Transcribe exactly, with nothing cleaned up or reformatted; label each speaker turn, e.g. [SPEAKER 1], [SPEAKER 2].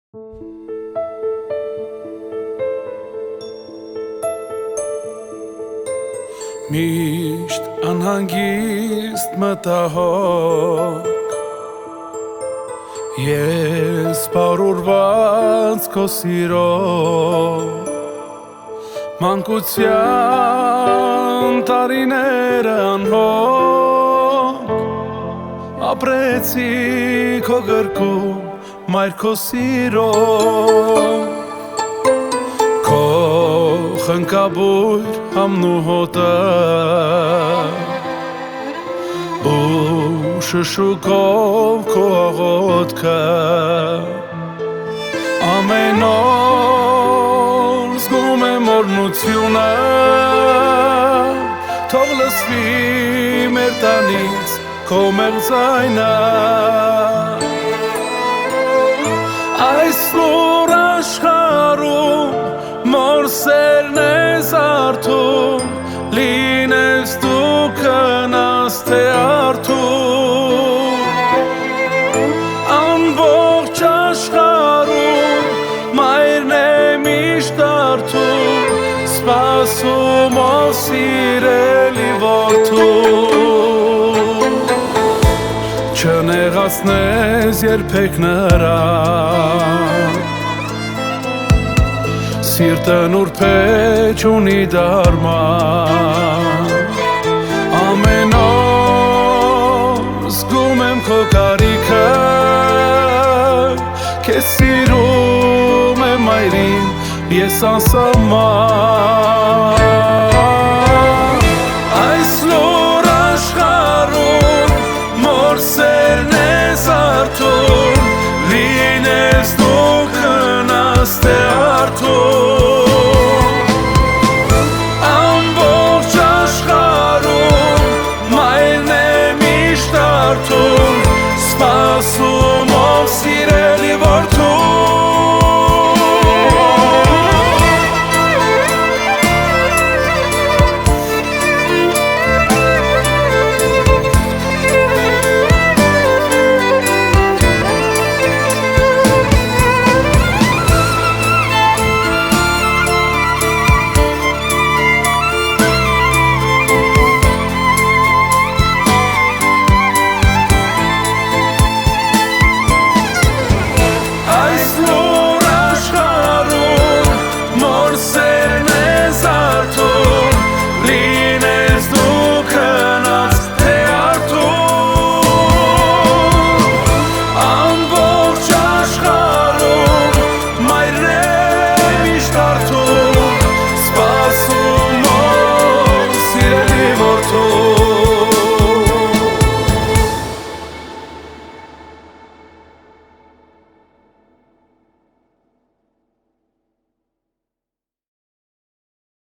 [SPEAKER 1] Միշտ անհանգիստ մտահոգ Ես պարուրված քո սիրով Մանկության տարիները անհոգ Ապրեցի քո գրկում մայր քո սիրով Քո խնկաբույր համն ու հոտը ու շշուկով քո աղոթքը ամեն օր զգում եմ օրհնությունը թող լսվի մեր տանից քո մեղձայնը այս լուր աշխարհում Մոր սերն ես արդում Լինես դու կնաս թե արդում Ամբողջ աշխարհում Մայրն է միշտ արդում Սպասում ո սիրելի որդու Չնեղացնես երբեք նրան Սիրտը նուրբեջ ունի դարման Ամեն օր զգում եմ քո կարիքը Քեզ սիրում եմ այրին ես անսահման Այս լուր աշխարհում մոր սերն ես արդում Լինես դու կնաս թե արդում